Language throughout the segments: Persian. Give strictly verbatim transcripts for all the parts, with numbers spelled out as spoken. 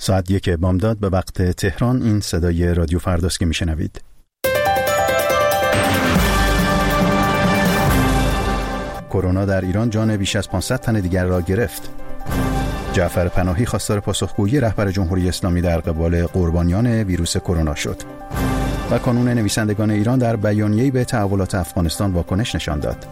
ساعت یک بامداد به وقت تهران. این صدای رادیو فرداست که میشنوید. کرونا در ایران جان بیش از پانصد تن دیگر را گرفت. جعفر پناهی خواستار پاسخگویی رهبر جمهوری اسلامی در قبال قربانیان ویروس کرونا شد. و کانون نویسندگان ایران در بیانیه‌ای به تحولات افغانستان واکنش نشان داد.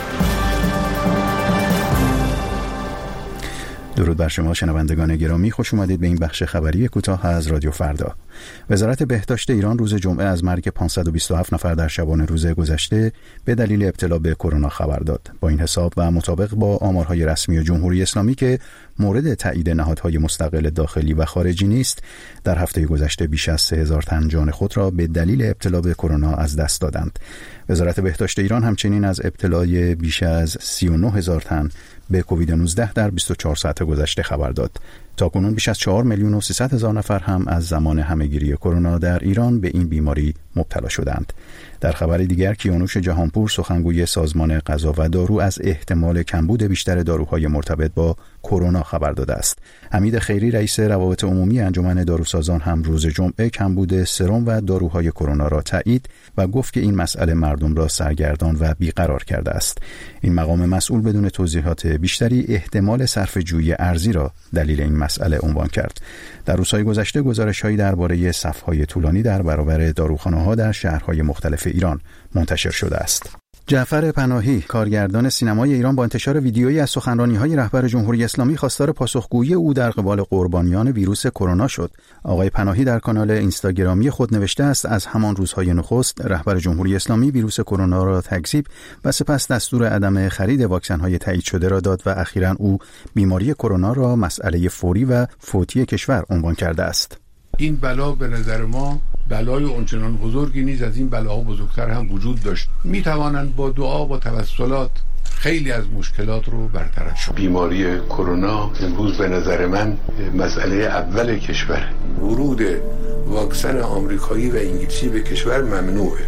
درود بر شما شنوندگان گرامی، خوش اومدید به این بخش خبری کوتاه از رادیو فردا. وزارت بهداشت ایران روز جمعه از مرگ پانصد و بیست و هفت نفر در شبانه روز گذشته به دلیل ابتلا به کرونا خبر داد. با این حساب و مطابق با آمارهای رسمی جمهوری اسلامی که مورد تایید نهادهای مستقل داخلی و خارجی نیست، در هفته گذشته بیش از سه هزار تن جان خود را به دلیل ابتلا به کرونا از دست دادند. وزارت بهداشت ایران همچنین از ابتلای بیش از سی و نه هزار تن به کووید نوزده در بیست و چهار ساعت گذشته خبر داد. تاکنون بیش از چهار میلیون و سیصد هزار نفر هم از زمان همهگیری کرونا در ایران به این بیماری مبتلا شدند. در خبر دیگر، کیانوش جهانپور سخنگوی سازمان غذا و دارو از احتمال کمبود بیشتر داروهای مرتبط با کرونا خبر داده است. حمید خیری رئیس روابط عمومی انجمن داروسازان هم روز جمعه کمبود سرم و داروهای کرونا را تایید و گفت که این مسئله مردم را سرگردان و بیقرار کرده است. این مقام مسئول بدون توضیحات بیشتری احتمال صرفه‌جویی ارزی را دلیل این مسئله عنوان کرد. در روزهای گذشته گزارش‌هایی درباره صف‌های طولانی در برابر داروخانه‌ها در شهرهای مختلف ایران منتشر شده است. جعفر پناهی کارگردان سینمای ایران با انتشار ویدیویی از سخنرانی‌های رهبر جمهوری اسلامی خواستار پاسخگویی او در قبال قربانیان ویروس کرونا شد. آقای پناهی در کانال اینستاگرامی خود نوشته است از همان روزهای نخست رهبر جمهوری اسلامی ویروس کرونا را تکذیب و سپس دستور عدم خرید واکسن‌های تایید شده را داد و اخیراً او بیماری کرونا را مسئله فوری و فوتی کشور عنوان کرده است. این بلا به نظر ما بلای اونچنان بزرگی نیست، از این بلاها بزرگتر هم وجود داشت. می توانند با دعا و توسلات خیلی از مشکلات رو برطرف شد. بیماری کرونا امروز به نظر من مسئله اول کشور. ورود واکسن آمریکایی و انگلیسی به کشور ممنوعه.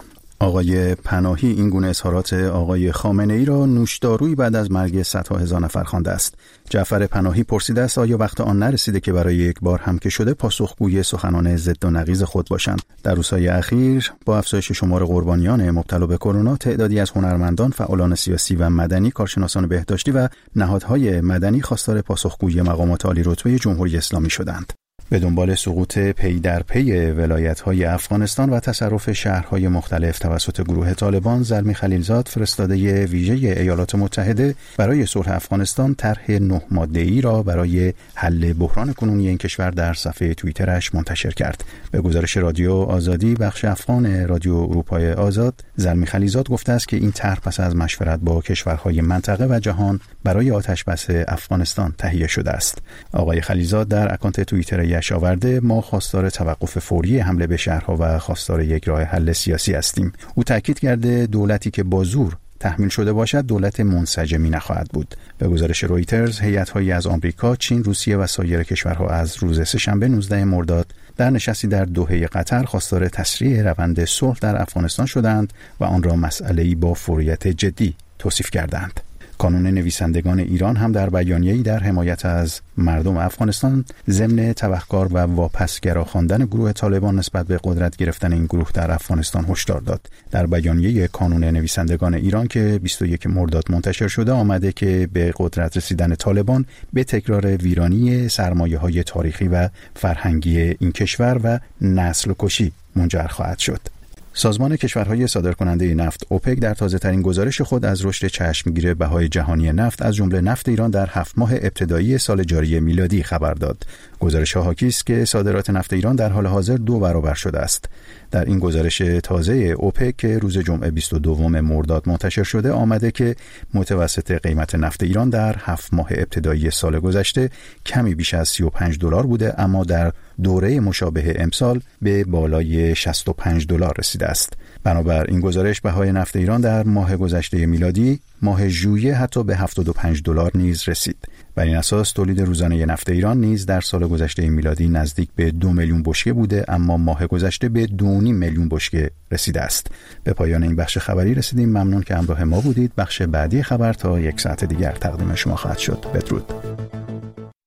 آقای پناهی این گونه اظهارات آقای خامنه‌ای را نوشدارویی بعد از مرگ صدها هزار نفر خوانده است. جعفر پناهی پرسیده است آیا وقت آن نرسیده که برای یک بار هم که شده پاسخگوی سخنان ضد و نقیض خود باشند. در روزهای اخیر با افزایش شمار قربانیان مبتلا به کرونا، تعدادی از هنرمندان، فعالان سیاسی و مدنی، کارشناسان بهداشتی و نهادهای مدنی خواستار پاسخگویی مقامات عالی رتبه جمهوری اسلامی شدند. به دنبال سقوط پی در پی ولایت‌های افغانستان و تصرف شهرهای مختلف توسط گروه طالبان، زلمی خلیلزاد فرستاده ویژه ایالات متحده برای صلح افغانستان طرح نه ماده‌ای را برای حل بحران کنونی این کشور در صفحه توییترش منتشر کرد. به گزارش رادیو آزادی بخش افغان رادیو اروپای آزاد، زلمی خلیلزاد گفته است که این طرح پس از مشورت با کشورهای منطقه و جهان برای آتش‌بس افغانستان تهیه شده است. آقای خلیلزاد در اکانت توییتر یش آورده ما خواستار توقف فوری حمله به شهرها و خواستار یک راه حل سیاسی هستیم. او تاکید کرده دولتی که با زور تحمیل شده باشد دولت منسجمی نخواهد بود. به گزارش رویترز، هیئت‌هایی از آمریکا، چین، روسیه و سایر کشورها از روز سه‌شنبه نوزدهم مرداد در نشستی در دوحه قطر خواستار تسریع روند صلح در افغانستان شدند و آن را مسئله‌ای با فوریت جدی توصیف کردند. کانون نویسندگان ایران هم در بیانیه‌ای در حمایت از مردم افغانستان ضمن تبهکار و واپسگرا خواندن گروه طالبان نسبت به قدرت گرفتن این گروه در افغانستان هشدار داد. در بیانیه کانون نویسندگان ایران که بیست و یک مرداد منتشر شده آمده که به قدرت رسیدن طالبان به تکرار ویرانی سرمایه‌های تاریخی و فرهنگی این کشور و نسل کشی منجر خواهد شد. سازمان کشورهای صادرکننده نفت اوپک در تازه‌ترین گزارش خود از رشد چشمگیر بهای جهانی نفت از جمله نفت ایران در هفت ماه ابتدایی سال جاری میلادی خبر داد. گزارش حاکی است که صادرات نفت ایران در حال حاضر دو برابر شده است. در این گزارش تازه اوپک که روز جمعه بیست و دوم مرداد منتشر شده آمده که متوسط قیمت نفت ایران در هفت ماه ابتدایی سال گذشته کمی بیش از سی و پنج دلار بوده، اما در دوره مشابه امسال به بالای شصت و پنج دلار رسیده است. بنابر این گزارش بهای نفت ایران در ماه گذشته میلادی ماه ژوئیه حتی به هفتاد و پنج دلار نیز رسید. بر این اساس تولید روزانه نفت ایران نیز در سال گذشته میلادی نزدیک به دو میلیون بشکه بوده، اما ماه گذشته به دو و نیم میلیون بشکه رسیده است. به پایان این بخش خبری رسیدیم. ممنون که همراه ما بودید. بخش بعدی خبر تا یک ساعت دیگر تقدیم شما خواهد شد. بدرود.